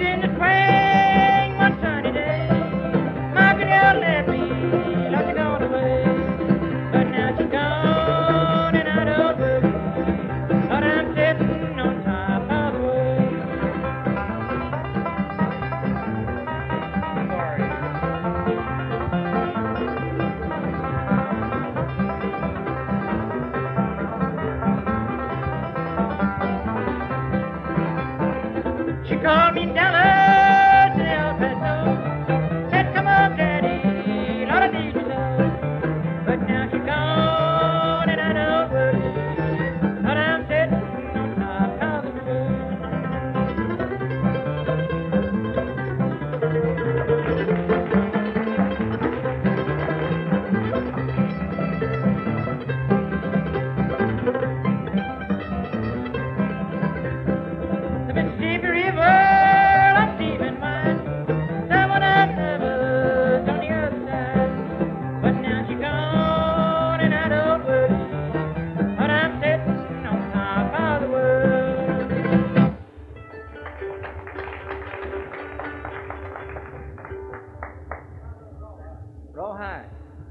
in the spring one sunny day. Margaret, you left me, Lord, you gone away. But now she's gone and I don't believe. But I'm sitting on top of the world. She called me Dallas.